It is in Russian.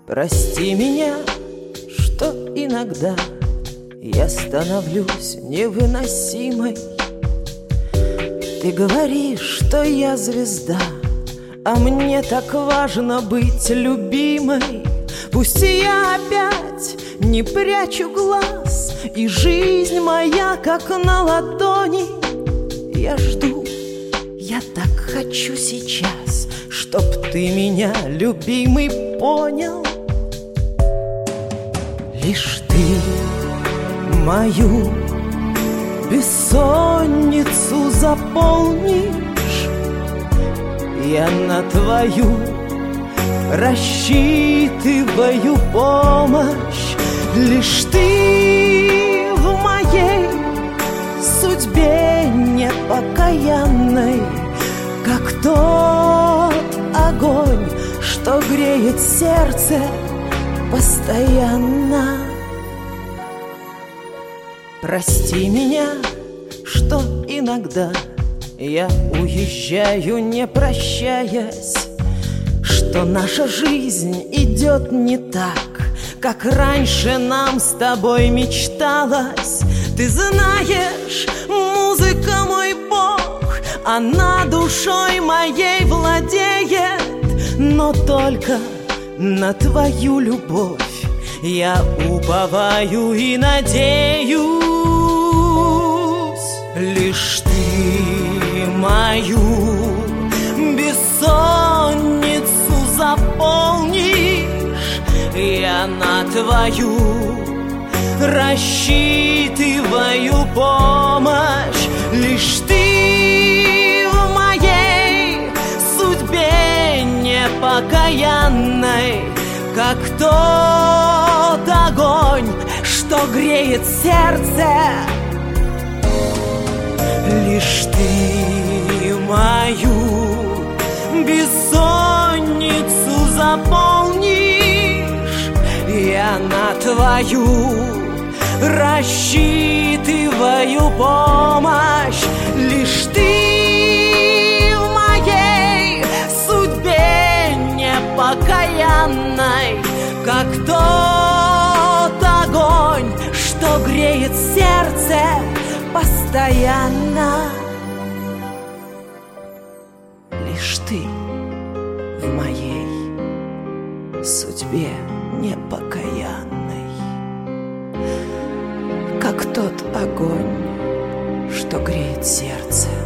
Прости меня, что иногда я становлюсь невыносимой. Ты говоришь, что я звезда, а мне так важно быть любимой. Пусть я опять не прячу глаз, и жизнь моя как на ладони. Я жду, я так хочу сейчас, чтоб ты меня, любимый, понял. Лишь ты мою бессонницу заполнишь, я на твою рассчитываю помощь. Лишь ты в моей судьбе непокаянной, как тот огонь, что греет сердце постоянно. Прости меня, что иногда я уезжаю, не прощаясь, что наша жизнь идет не так, как раньше нам с тобой мечталось. Ты знаешь, музыка мой бог, она душой моей владеет, но только на твою любовь я уповаю и надеюсь. Лишь ты мою бессонницу заполнишь, я на твою рассчитываю помощь. Лишь ты в моей судьбе непокаянной, как тот огонь, что греет сердце. Лишь ты мою бессонницу заполнишь, я на твою рассчитываю помощь. Лишь ты в моей судьбе непокаянной, как тот огонь, что греет сердце постоянно. Лишь ты в моей судьбе непокаянной, как тот огонь, что греет сердце